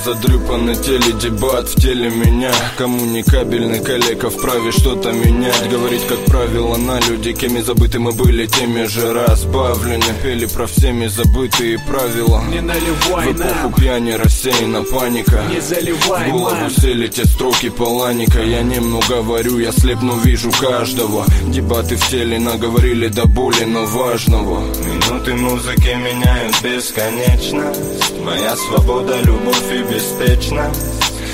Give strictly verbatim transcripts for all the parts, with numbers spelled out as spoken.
задрюпанный теледебат в теле меня. Коммуникабельный коллега вправе что-то менять. Говорить, как правило, на люди, кеми забыты мы были, теми же разбавлены. Пели про всеми забытые правила. Не наливай в эпоху пьяни рассеяна паника. Не заливай, в голову ман. сели те строки паланика. Я немного говорю, я слепну, вижу каждого. Дебаты в теле наговорили до боли, но важного. Минуты музыки меняют бесконечность. Моя свобода, любовь и беспечность.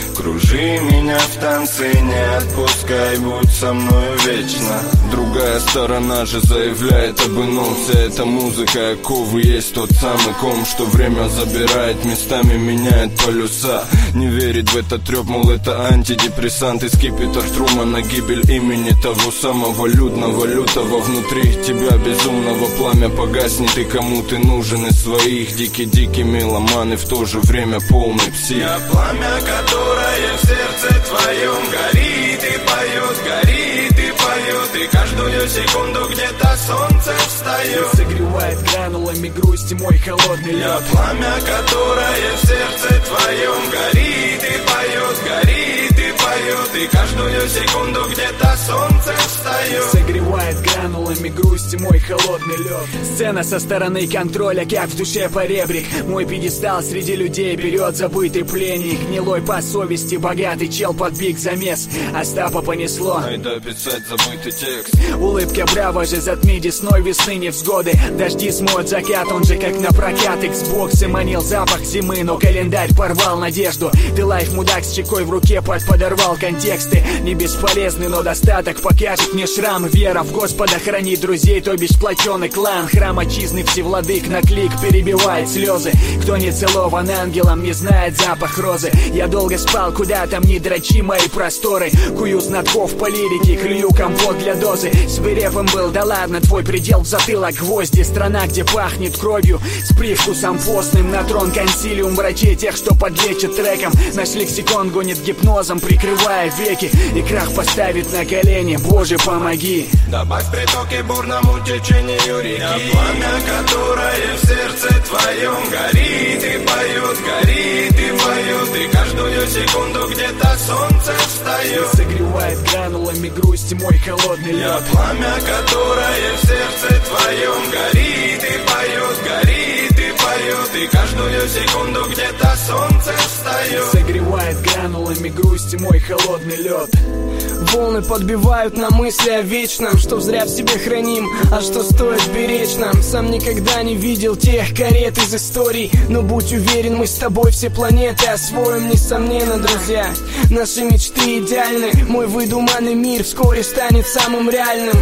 Кружи меня в танце, не отпускай, будь со мною вечно. Другая сторона же заявляет об ином. Вся эта музыка, оковы, есть тот самый ком, что время забирает, местами меняет полюса. Не верит в этот трёп, мол, это антидепрессант. И скипетр Трумана, гибель имени того самого людного, лютого внутри тебя безумного. Пламя погаснет, и кому ты нужен из своих. Дикий-дикий меломан и в то же время полный псих. Я пламя, которое в сердце твоем горит и поет, горит и поет. И каждую секунду где-то солнце встает. Согревает гранулами грусти мой холодный лед. Я пламя, которое в сердце твоем горит и поет, горит и поет. И каждую секунду где-то солнце встает. Согревает гранулами грусти мой холодный лед. Сцена со стороны контроля, как в душе поребрик. Мой пьедестал среди людей берет забытый пленник. Гнилой по совести, богатый чел под биг замес. Остапа понесло. Айда писать забытый текст. Улыбка браво же, затми десной весны невзгоды. Дожди смоют закат, он же как на прокат. Xbox манил запах зимы, но календарь порвал надежду. Ты лайф мудак с чекой в руке, под подорвал контексты. Не бесполезный, но достаток покажет мне шрам. Вера в Господа хранит друзей, то бишь сплоченный клан. Храм отчизны всевладык на клик перебивает слезы. Кто не целован ангелом, не знает запах розы. Я долго спал, куда там не дрочи мои просторы. Кую знаков по лирике, клюю компот для дозы. Свирепым был, да ладно, твой предел в затылок гвозди. Страна, где пахнет кровью, с привкусом постным. На трон консилиум врачей, тех, что подлечат треком. Наш лексикон гонит гипнозом, прикрывая веки. И крах поставит на колени, Боже, помоги. Добавь притоки бурному течению реки. Я пламя, которое в сердце твоем горит и поет, горит и поет. И каждую секунду где-то солнце встает. Согревает гранулами грусти мой холодный лед. Я пламя, которое в сердце твоем горит и поет, горит и поет. И каждую секунду где-то солнце встает. Согревает гранулами грусти мой холодный лед. Волны подбивают на мысли о вечном, что зря в себе храним, а что стоит беречь нам. Сам никогда не видел тех карет из историй, но будь уверен, мы с тобой все планеты освоим, несомненно, друзья. Наши мечты идеальны, мой выдуманный мир вскоре станет самым реальным.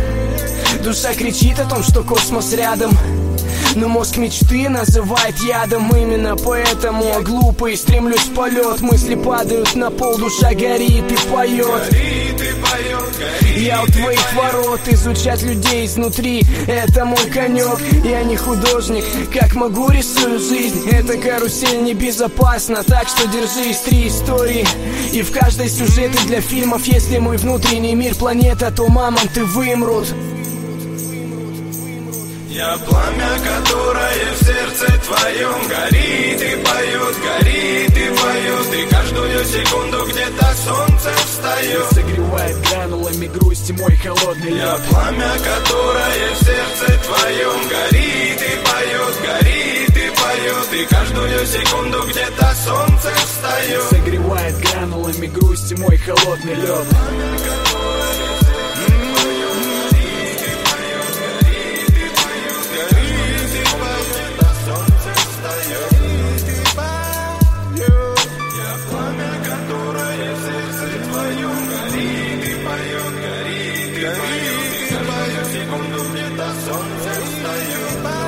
Душа кричит о том, что космос рядом, но мозг мечты называет ядом. Именно поэтому я глупый, стремлюсь в полет. Мысли падают на пол, душа горит и поет. Горит и поет, горит. Я у твоих ворот, изучать людей изнутри — это мой конек. Я не художник, как могу рисую жизнь. Эта карусель небезопасна, так что держись. Три истории, и в каждой сюжеты для фильмов. Если мой внутренний мир планета, то мамонты вымрут. Я пламя, которое в сердце твоем горит и поет, горит и поет. И каждую секунду где-то солнце встает. Согревает гранулами грусти мой холодный лед. Я пламя, которое в сердце твоем горит и поет, горит и поет. И каждую секунду где-то солнце встает. Согревает гранулами грусти мой холодный лед. Секунду где-то солнце встает.